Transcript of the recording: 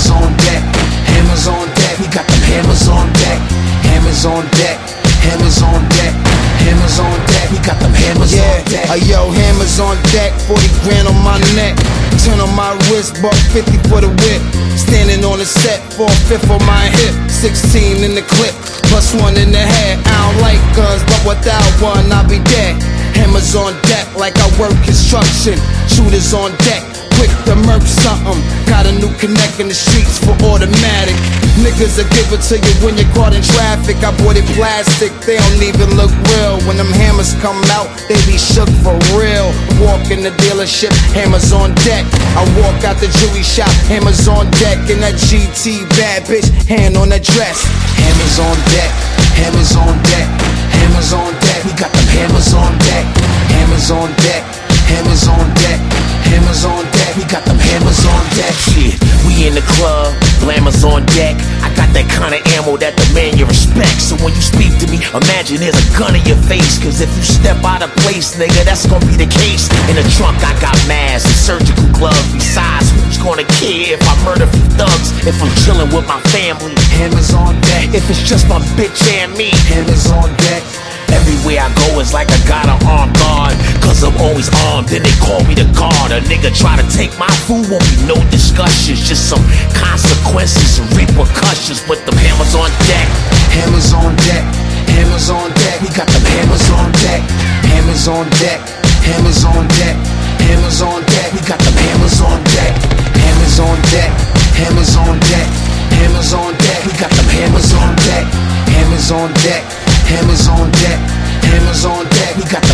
hammers on deck, hammers on deck. We got them hammers on deck, hammers on deck, hammers on deck, hammers on deck. We got them hammers on deck. Yo, hammers on deck, 40 grand on my neck, 10 on my wrist, $150 for the whip. Standing on the set, 4/5 on my hip, 16 in the clip, plus 1 in the head. I don't like guns, but without one I'll be dead. Hammers on deck like I work construction. Shooters on deck, quick to murk something. Got a new connect in the streets for automatic. Niggas will give it to you when you're caught in traffic. I bought it plastic, they don't even look real. When them hammers come out, they be shook for real. Walk in the dealership, hammers on deck. I walk out the jewelry shop, hammers on deck. In that GT bad bitch, hand on the dress. Hammers on deck, hammers on deck, hammers on deck. We got them hammers on deck, hammers on deck, hammers on deck, hammers on deck. We got them hammers on deck. Shit, we in the club, glamour's on deck. I got that kind of ammo that demand your respect. So when you speak to me, imagine there's a gun in your face. Cause if you step out of place, nigga, that's gonna be the case. In the trunk I got masks and surgical gloves. Besides, who's gonna care if I murder a few thugs? If I'm chilling with my family, hammers on deck. if it's just my bitch and me, Hammers on deck. everywhere I go it's like I got an armed guard. Cause I'm always armed, then they call me the guard. A nigga try to take my food, won't be no discussions. Just some consequences and repercussions. With them hammers on deck, Hammers on deck, hammers on deck. We got them hammers on deck, hammers on deck, hammers on deck, hammers on deck. We got them hammers on deck, hammers on deck, hammers on deck, hammers on deck. We got them hammers on deck, hammers on deck, hammers on deck, hammers on deck. We got